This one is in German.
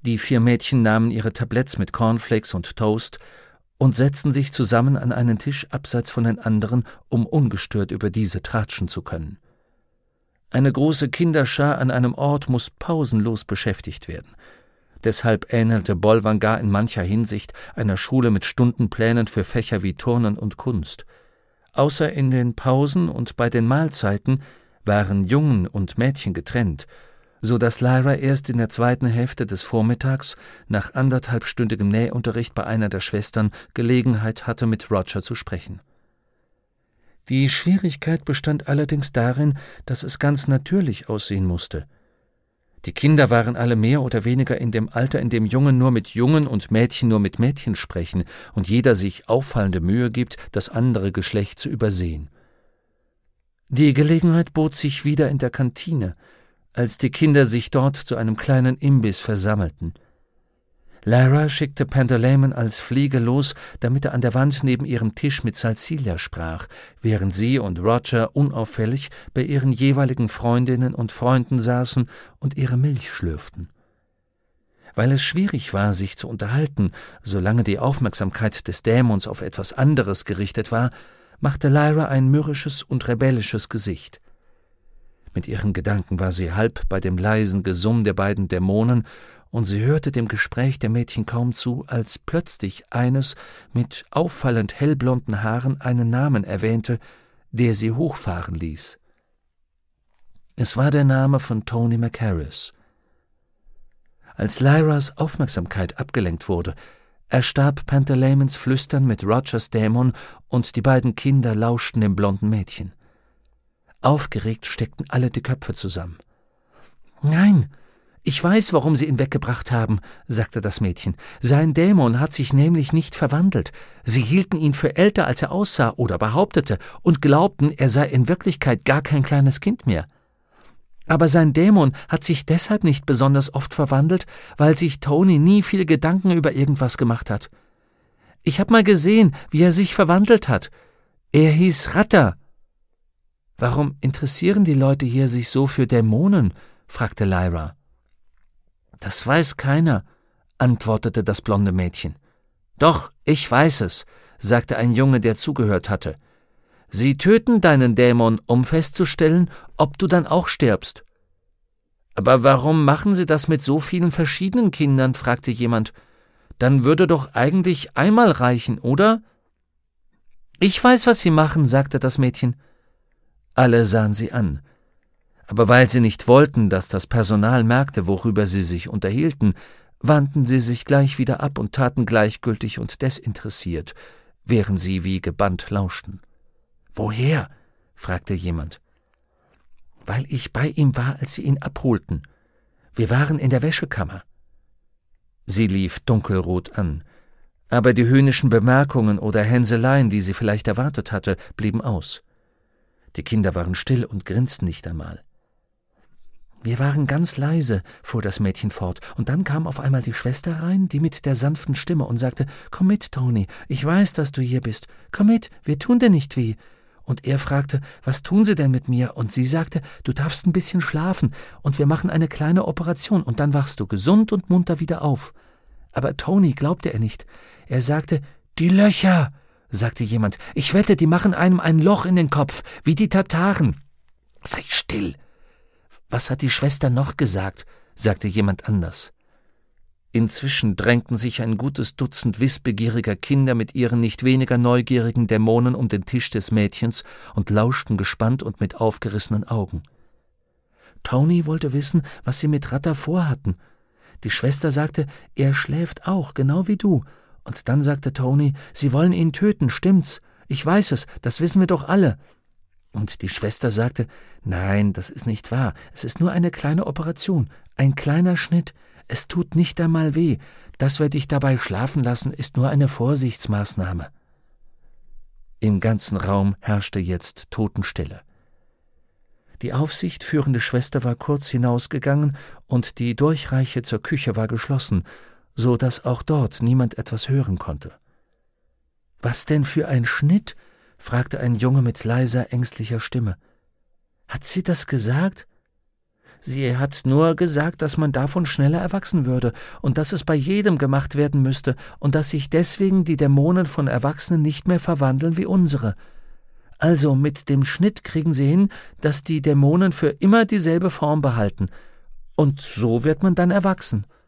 Die 4 Mädchen nahmen ihre Tabletts mit Cornflakes und Toast und setzten sich zusammen an einen Tisch abseits von den anderen, um ungestört über diese tratschen zu können. Eine große Kinderschar an einem Ort muss pausenlos beschäftigt werden. Deshalb ähnelte Bolvangar in mancher Hinsicht einer Schule mit Stundenplänen für Fächer wie Turnen und Kunst. Außer in den Pausen und bei den Mahlzeiten waren Jungen und Mädchen getrennt, so dass Lyra erst in der zweiten Hälfte des Vormittags, nach 1,5-stündigem Nähunterricht bei einer der Schwestern, Gelegenheit hatte, mit Roger zu sprechen. Die Schwierigkeit bestand allerdings darin, dass es ganz natürlich aussehen musste. Die Kinder waren alle mehr oder weniger in dem Alter, in dem Jungen nur mit Jungen und Mädchen nur mit Mädchen sprechen und jeder sich auffallende Mühe gibt, das andere Geschlecht zu übersehen. Die Gelegenheit bot sich wieder in der Kantine, als die Kinder sich dort zu einem kleinen Imbiss versammelten. Lyra schickte Pantaleimon als Fliege los, damit er an der Wand neben ihrem Tisch mit Salsilia sprach, während sie und Roger unauffällig bei ihren jeweiligen Freundinnen und Freunden saßen und ihre Milch schlürften. Weil es schwierig war, sich zu unterhalten, solange die Aufmerksamkeit des Dämons auf etwas anderes gerichtet war, machte Lyra ein mürrisches und rebellisches Gesicht. Mit ihren Gedanken war sie halb bei dem leisen Gesumm der beiden Dämonen, und sie hörte dem Gespräch der Mädchen kaum zu, als plötzlich eines mit auffallend hellblonden Haaren einen Namen erwähnte, der sie hochfahren ließ. Es war der Name von Tony Macaris. Als Lyras Aufmerksamkeit abgelenkt wurde, erstarb Pantaleimons Flüstern mit Rogers Dämon und die beiden Kinder lauschten dem blonden Mädchen. Aufgeregt steckten alle die Köpfe zusammen. »Nein, ich weiß, warum Sie ihn weggebracht haben«, sagte das Mädchen. »Sein Dämon hat sich nämlich nicht verwandelt. Sie hielten ihn für älter, als er aussah oder behauptete, und glaubten, er sei in Wirklichkeit gar kein kleines Kind mehr. Aber sein Dämon hat sich deshalb nicht besonders oft verwandelt, weil sich Tony nie viel Gedanken über irgendwas gemacht hat. Ich habe mal gesehen, wie er sich verwandelt hat. Er hieß Ratter.« »Warum interessieren die Leute hier sich so für Dämonen?« fragte Lyra. »Das weiß keiner«, antwortete das blonde Mädchen. »Doch, ich weiß es«, sagte ein Junge, der zugehört hatte. »Sie töten deinen Dämon, um festzustellen, ob du dann auch stirbst.« »Aber warum machen Sie das mit so vielen verschiedenen Kindern?« fragte jemand. »Dann würde doch eigentlich einmal reichen, oder?« »Ich weiß, was Sie machen«, sagte das Mädchen. Alle sahen sie an. Aber weil sie nicht wollten, dass das Personal merkte, worüber sie sich unterhielten, wandten sie sich gleich wieder ab und taten gleichgültig und desinteressiert, während sie wie gebannt lauschten. »Woher?« fragte jemand. »Weil ich bei ihm war, als sie ihn abholten. Wir waren in der Wäschekammer.« Sie lief dunkelrot an, aber die höhnischen Bemerkungen oder Hänseleien, die sie vielleicht erwartet hatte, blieben aus. Die Kinder waren still und grinsten nicht einmal. »Wir waren ganz leise«, fuhr das Mädchen fort, »und dann kam auf einmal die Schwester rein, die mit der sanften Stimme, und sagte, »Komm mit, Tony, ich weiß, dass du hier bist. Komm mit, wir tun dir nicht weh.« Und er fragte, »Was tun Sie denn mit mir?« Und sie sagte, »Du darfst ein bisschen schlafen, und wir machen eine kleine Operation, und dann wachst du gesund und munter wieder auf.« Aber Tony glaubte er nicht. Er sagte, »Die Löcher«, sagte jemand. »Ich wette, die machen einem ein Loch in den Kopf, wie die Tataren.« »Sei still!« »Was hat die Schwester noch gesagt?« sagte jemand anders. Inzwischen drängten sich ein gutes Dutzend wissbegieriger Kinder mit ihren nicht weniger neugierigen Dämonen um den Tisch des Mädchens und lauschten gespannt und mit aufgerissenen Augen. Tony wollte wissen, was sie mit Ratter vorhatten. Die Schwester sagte, er schläft auch, genau wie du. Und dann sagte Tony, sie wollen ihn töten, stimmt's? Ich weiß es, das wissen wir doch alle. Und die Schwester sagte, nein, das ist nicht wahr, es ist nur eine kleine Operation, ein kleiner Schnitt, es tut nicht einmal weh, dass wir dich dabei schlafen lassen, ist nur eine Vorsichtsmaßnahme. Im ganzen Raum herrschte jetzt Totenstille. Die aufsichtführende Schwester war kurz hinausgegangen und die Durchreiche zur Küche war geschlossen, so dass auch dort niemand etwas hören konnte. »Was denn für ein Schnitt?« fragte ein Junge mit leiser, ängstlicher Stimme. »Hat sie das gesagt?« Sie hat nur gesagt, dass man davon schneller erwachsen würde und dass es bei jedem gemacht werden müsste und dass sich deswegen die Dämonen von Erwachsenen nicht mehr verwandeln wie unsere. Also mit dem Schnitt kriegen sie hin, dass die Dämonen für immer dieselbe Form behalten. Und so wird man dann erwachsen.